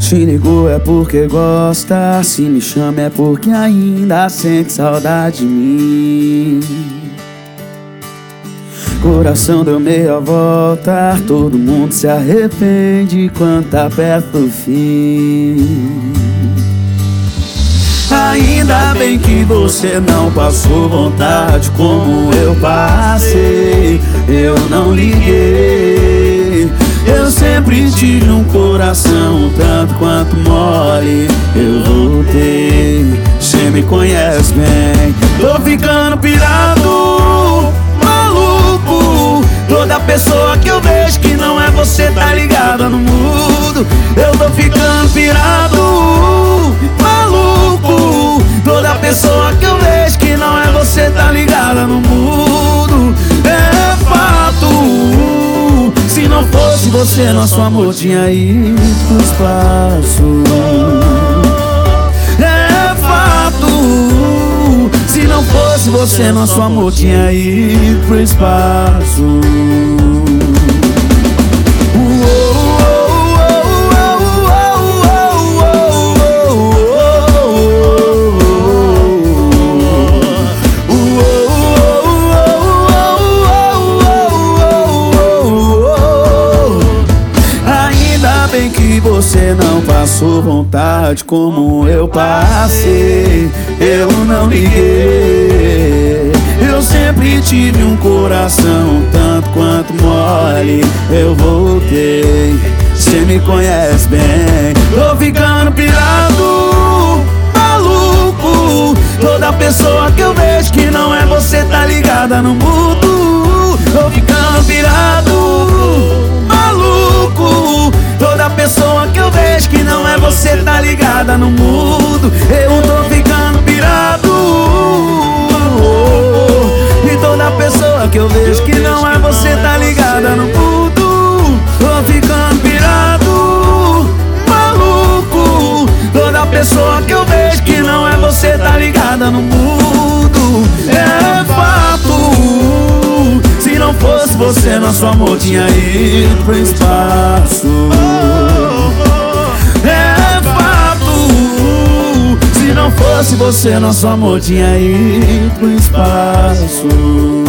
Se ligou é porque gosta, se me chama é porque ainda sente saudade de mim. Coração deu meia volta, todo mundo se arrepende quando tá perto do fim. Ainda bem que você não passou vontade como eu passei. Eu não liguei. Eu sempre tive um coração tanto quanto mole. Eu voltei, cê me conhece bem. Tô ficando pirado, maluco. Toda pessoa que eu vejo que não é você tá ligada no mudo. Eu tô ficando pirado, maluco. Toda pessoa que eu vejo que não é você tá ligada no mudo. É fato. Se não fosse você, nosso amor tinha ido pro espaço. É fato. Se não fosse você, nosso amor tinha ido pro espaço. Que você não passou vontade como eu passei. Eu não liguei. Eu sempre tive um coração tanto quanto mole. Eu voltei, cê me conhece bem. Tô ficando pirado, maluco. Toda pessoa que eu vejo que não é você tá ligada no mudo. Tô ficando pirado, maluco. Toda pessoa que eu vejo que não é você tá ligada no mudo. Eu tô ficando pirado. E toda pessoa que eu vejo que não é você tá ligada no mudo. Tô ficando pirado, maluco. Toda pessoa que eu vejo que não é você tá ligada no mudo. É fato. Se não fosse você, nosso amor tinha ido pro espaço. É fato. Se não fosse você, nosso amor tinha ido pro espaço.